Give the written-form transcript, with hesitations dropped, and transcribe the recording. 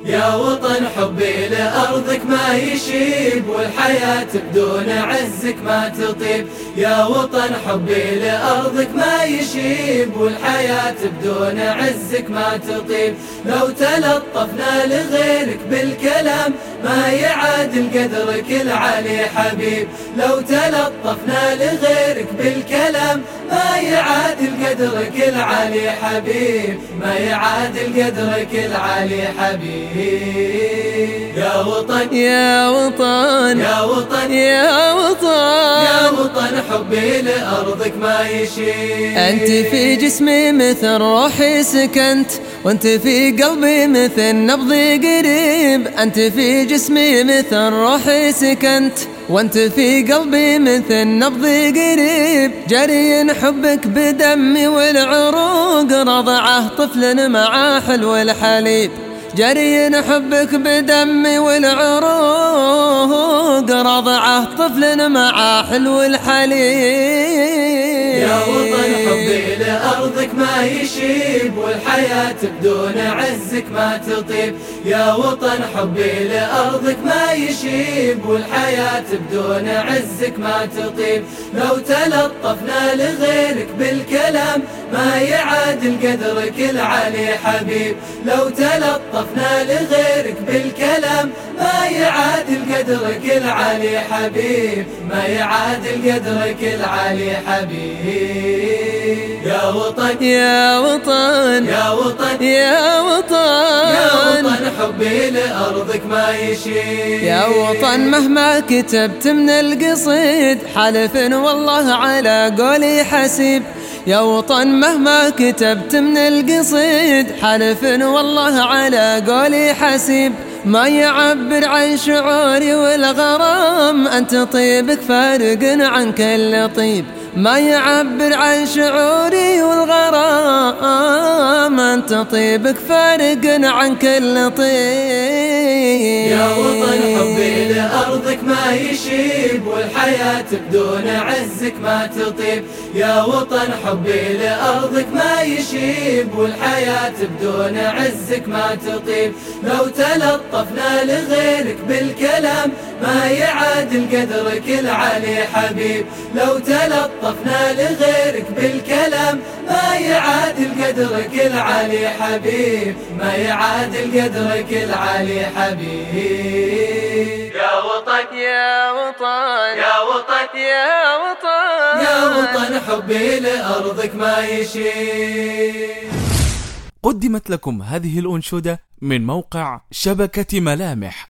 يا وطن حبي لأرضك ما يشيب، والحياة بدون عزك ما تطيب. يا وطن حبي لأرضك ما يشيب، والحياة بدون عزك ما تطيب. لو تلطفنا لغيرك بالكلام ما يعادل قدرك العلي حبيب. لو تلطفنا لغيرك بالكلام ما يعادل قدرك العلي حبيب، ما يعادل قدرك العلي حبيب. يا وطن يا وطن يا وطن يا وطن يا وطن حبي لأرضك ما يشيب. أنت في جسمي مثل روحي سكنت، وأنت في قلبي مثل نبضي قريب. أنت في جسمي مثل روحي سكنت، وأنت في قلبي مثل نبضي قريب. جري حبك بدمي والعروق، رضعه طفل مع حلو الحليب. جري حبك بدمي والعروق، رضعه طفل مع حلو الحليب. يا وطن حبي لأرضك ما يشيب، والحياة بدون عزك ما تطيب. يا وطن حبي لأرضك ما يشيب، والحياة بدون عزك ما تطيب. لو تلطفنا لغيرك بالكلام ما يعادل قدرك العلي حبيب. لو تلطفنا لغيرك بالكلام ما يعادل قدرك العلي حبيب، ما يعادل قدرك العلي حبيب. يا وطن يا وطن يا وطن يا وطن يا وطن حبي لأرضك ما يشيب. يا وطن مهما كتبت من القصيد حلف والله على قولي حسيب. يا وطن مهما كتبت من القصيد حلف والله على قولي حسيب. ما يعبر عن شعوري والغرام، أنت طيبك فارق عن كل طيب. ما يعبر عن شعوري والغرام، أنت طيبك فارق عن كل طيب. يا وطن حبي لأرضك ما يشيب، والحياة بدون عزك ما تطيب. يا وطن حبي لأرضك ما يشيب، والحياة بدون عزك ما تطيب. لو تلطفنا لغيرك بالكلام ما يعادل قدرك العلي حبيب. لو تلطفنا لغيرك بالكلام ما يعادل قدرك العلي حبيب، ما يعادل قدرك العلي حبيب. يا وطن يا وطن يا وطن يا وطن يا وطن حبي لأرضك ما يشيب. قدمت لكم هذه الأنشودة من موقع شبكة ملامح.